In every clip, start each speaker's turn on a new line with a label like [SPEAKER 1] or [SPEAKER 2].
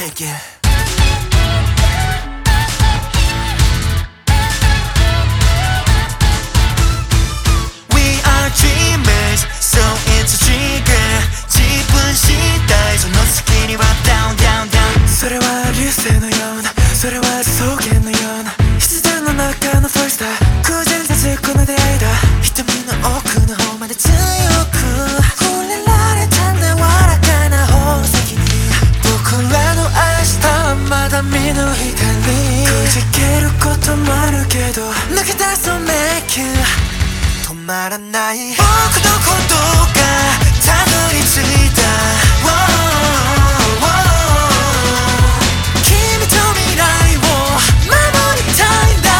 [SPEAKER 1] Take it. We are dreamers, so it's a trigger. 自分次第、その先には down down down。 それは流星のような、それは草原のような、必然の中のファースター、偶然させこの出会いだ。瞳の奥の方まで強く触れられたんだ、柔らかな宝石に。僕らの明日はまだ見ぬ光、くじけることもあるけど抜け出そう make you 止まらない僕のことがたどり着いた、君と未来を守りたいんだ。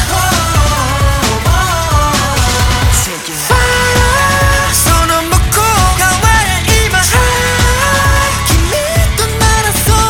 [SPEAKER 1] その向こう側へ今君とならそう、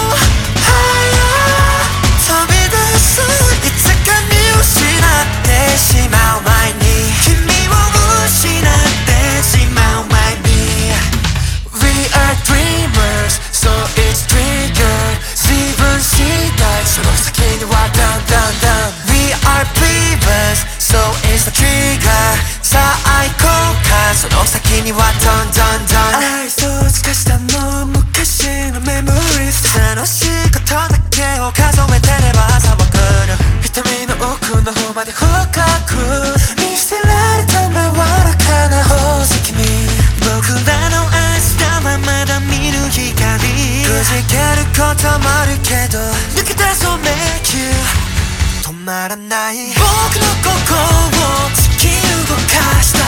[SPEAKER 1] 飛び出すいつか見失ってしまう前に、君を失ってしまう前に。 We are dreamers, so it's trigger 自分次第、その先には down down down。 We are believers, so it's the trigger さあ行こうか、その先には down down down。 愛想を尽かしたの昔のメモリー、楽しいことだけを数えてれば朝は来る。瞳の奥の方まで深く見捨てられたんだ、柔らかな宝石に。僕らの明日はまだ見ぬ光、くじけることもあるけど抜け出そう make you 止まらない僕の心を突き動かして